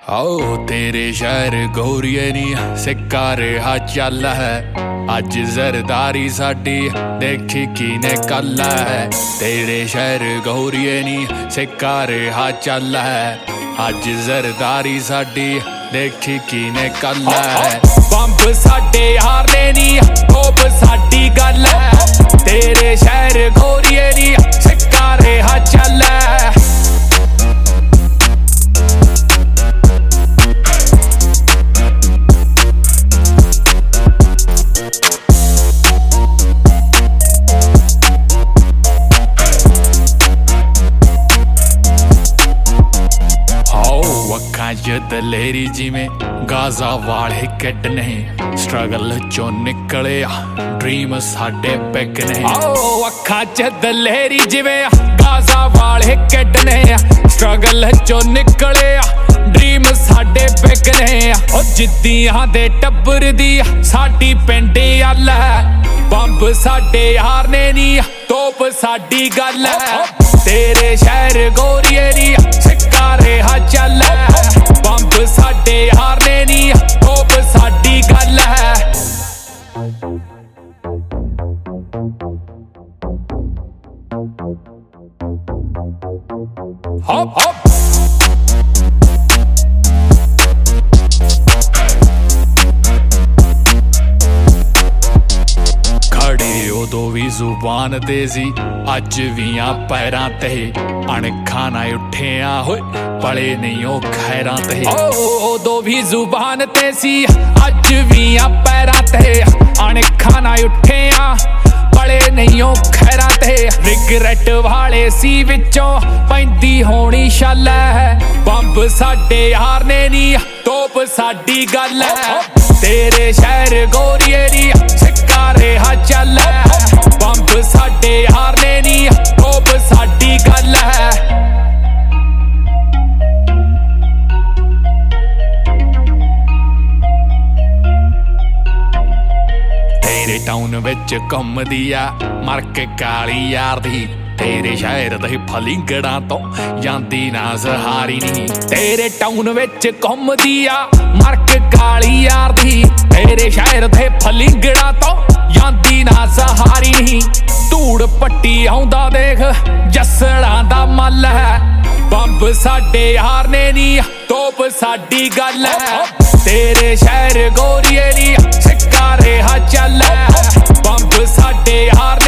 आओ तेरे शहर गोरिए नी सिक्का रेहा चल है अज जरदारी साडी देखी कीने कल है। तेरे शहर गोरिए नी सिक्का रेहा चल है अज जरदारी साडी देखी कीने कल है। बंब साडे हारने नी तोप साडी गल है। तेरे शहर गोरिए नी सिक्का रेहा चल है। दलेरी जिमें गाजा वाले किड ने स्ट्रगल चो निकले ड्रीम साडे पिक ने। अखा च दलेरी जिमें गाजा वाले किड ने स्ट्रगल चो निकले ड्रीम साडे पिक ने। ओ जिद्दियां दे टब्बर दी साडी पिंडी अल है। बंब साडे हारने नी तोप साडी गल है। तेरे शहर गोरिए नी सिक्का रेहा चल है। बंब साडे हारने नी तोप साडी गल है। हॉप हॉप उदों भी जुबान ते सी अज भी पैरां ते अणखा ना उठिया होए पले नहीं ओ खैरां ते। उदों भी जुबान ते सी अज भी पैरां ते अणखा ना उठिया पले नहीं ओ खैरां ते। रिगरेट वाले सी विचों पैंदी होनी शल है। बंब साडे हारने नी तोप साडी गल है। तेरे शहर गोरिए नी सिक्का रेहा चल है। बंब साडे हारने नी तोप साडी गल है। तेरे टाउन विच घुमदी आ मर के काली यार दी। तेरे शहर दे फलिंगड़ा तो जांदी ना सहारी नी। तेरे टाउन विच घुमदी आ मर के काली यार दी। तेरे शहर दे फलिंगड़ा तो जांदी ना सहारी नी। धूड़ पट्टी आउंदा देख जसड़ा दा मल है। बंब साडे हारने नी तोप साडी गल है। तेरे शहर गोरिए नी सिक्का रेहा चल है। बंब साडे हारने